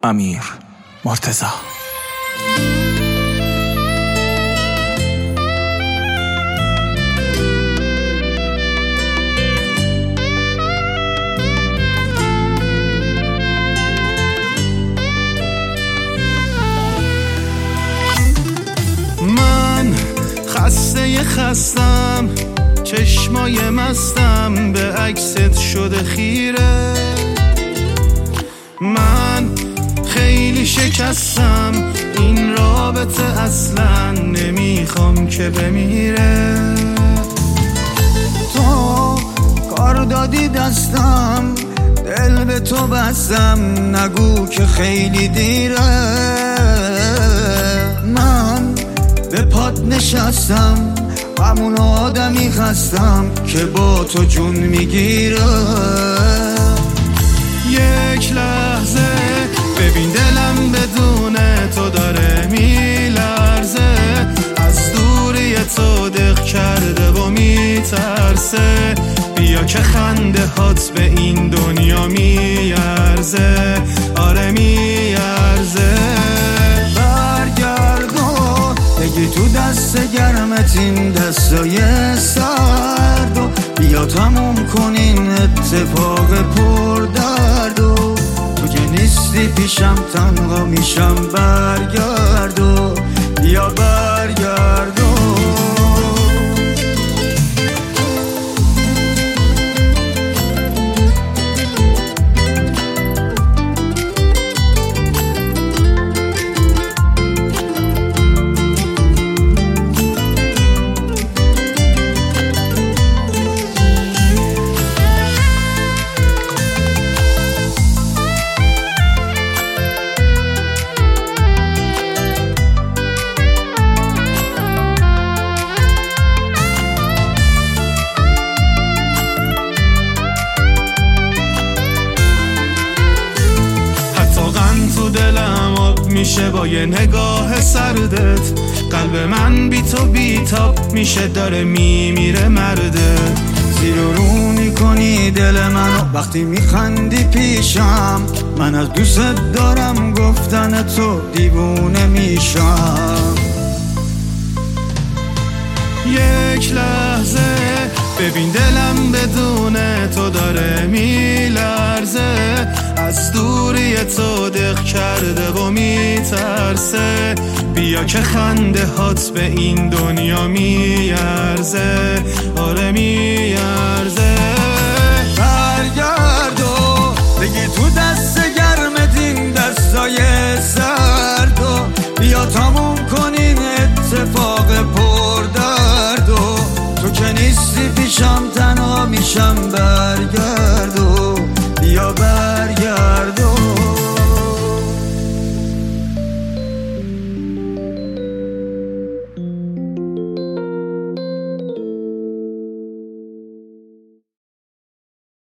امیر مرتضی. من خستم، چشمای مستم به عکست شده خیره. من خیلی شکستم، این رابطه اصلا نمیخوام که بمیره. تو کار دادی دستم، دل به تو بستم، نگو که خیلی دیره. من به پات نشستم، همون آدمی خستم که با تو جون میگیره. یک لحظه ببین دلم بدون تو داره میلرزه، از دوری تو دق کرده و میترسه. بیا که خنده هات به این دنیا میارزه، آره میارزه. برگردو بگی تو دست گرمت این دستای سردو، بیا تموم کنین اتفاق پر دردو. تو که نیستی پیشم تنها میشم، برگردو بیا برگردو. میشه با یه نگاه سردت، قلب من بی تو بیتاب میشه، داره میمیره مرده. زیر و رو میکنی دل منو وقتی میخندی پیشم، من از دوست دارم گفتن تو دیوونه میشم. یک لحظه ببین دلم بدون تو داره میلرزه، از دوری تو دق کرده و میترسه. بیا که خنده هات به این دنیا میارزه، آره میارزه. برگردو بگی تو دست گرمت این دستای سردو، بیا تموم کنین اتفاق پر دردو. تو که نیستی پیشم تنها میشم،